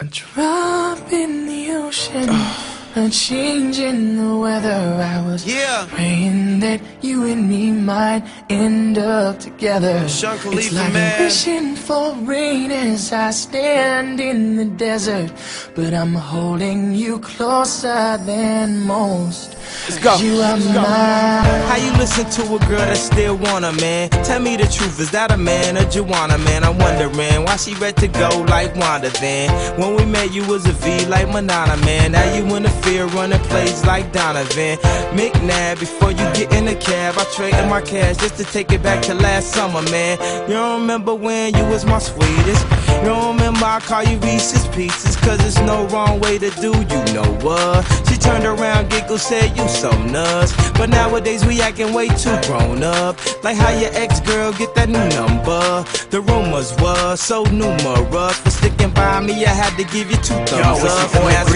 A drop in the ocean, a change in the weather. I was praying that you and me might end up together. It's like I'm wishing for rain as I stand in the desert, but I'm holding you closer than most. Let's go. You are mine. How you listen to a girl that still want a man? Tell me the truth, is that a man or Joanna, man? I'm wondering why she ready to go like Wanda then. When we met you was a V like Madonna, man. Now you in the field running plays like Donovan. McNabb, before you get in the cab, I traded my cash just to take it back to last summer, man. You don't remember when you was my sweetest? You don't remember I call you Reese's Pieces? Cause there's no wrong way to do, you know what? She turned around, giggled, said you so nuts. But nowadays we acting way too grown up. Like how your ex-girl get that new number. The rumors was so numerous. For sticking by me, I had to give you 2 thumbs up. And that's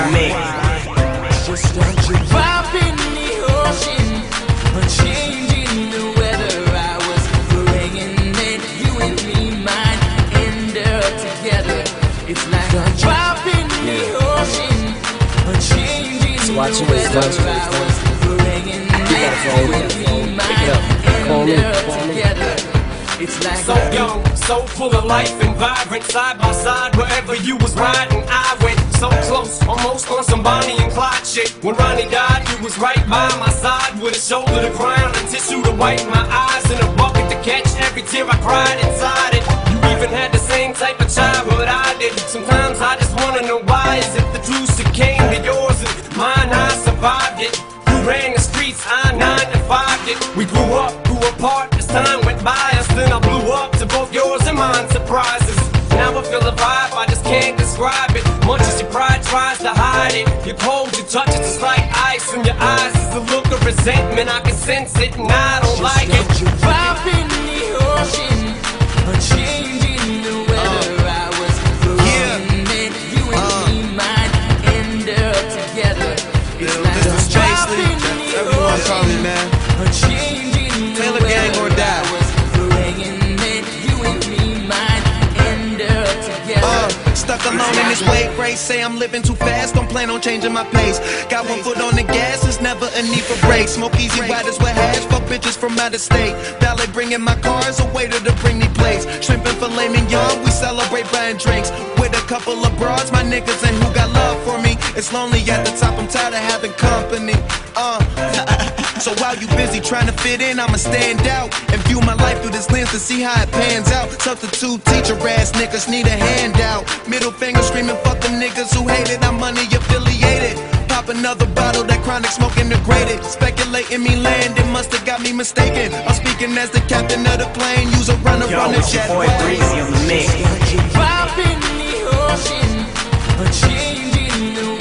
why Just don't you drop in the ocean, a change in the weather. I was praying that you and me might end up together. It's like a drop in the ocean, a change in the weather. I was praying that you and me might end up together. It's like so young, so full of life and vibrant, side by side wherever you was riding. I went so close, almost on some Bonnie and Clyde shit. When Ronnie died, you was right by my side, with a shoulder to ground, a tissue to wipe my eyes, and a bucket to catch every tear I cried inside it. You even had the same type of childhood I did. Sometimes I just wanna know why. Is it the truth that came to yours and mine? I survived it. You ran the streets, I 9 to 5 it. We grew up, grew apart as time went by us. Then I blew up to both yours and mine surprises. Now I feel a vibe, I just can't describe it. Much as your pride tries to hide it, you're cold, you touch it just like ice. In your eyes is the look of resentment, I can sense it and I don't like it. Drop in the ocean, a change in the weather. I was praying that you and me might end up together. It's like a drop in the ocean, a change in the weather. I was praying that you and me might end up together. Stuck alone in this wave race, say I'm living too fast, don't plan on changing my pace. Got 1 foot on the gas, there's never a need for brakes. Smoke easy riders with hash, fuck bitches from out of state. Ballet bringing my cars, a waiter to bring me plates. Shrimp and filet mignon, we celebrate buying drinks. With a couple of broads, my niggas and who got love for me. It's lonely at the top, I'm tired of having company. So while you busy trying to fit in, I'ma stand out and view my life through this lens to see how it pans out. Substitute teacher ass niggas need a handout. Middle finger screaming fuck them niggas who hate it. I'm money affiliated. Pop another bottle, that chronic smoking degraded. Speculating me land, it must have got me mistaken. I'm speaking as the captain of the plane. Use a runner, run a jet. boy Breezy on the mix. Drop in the ocean, a change in the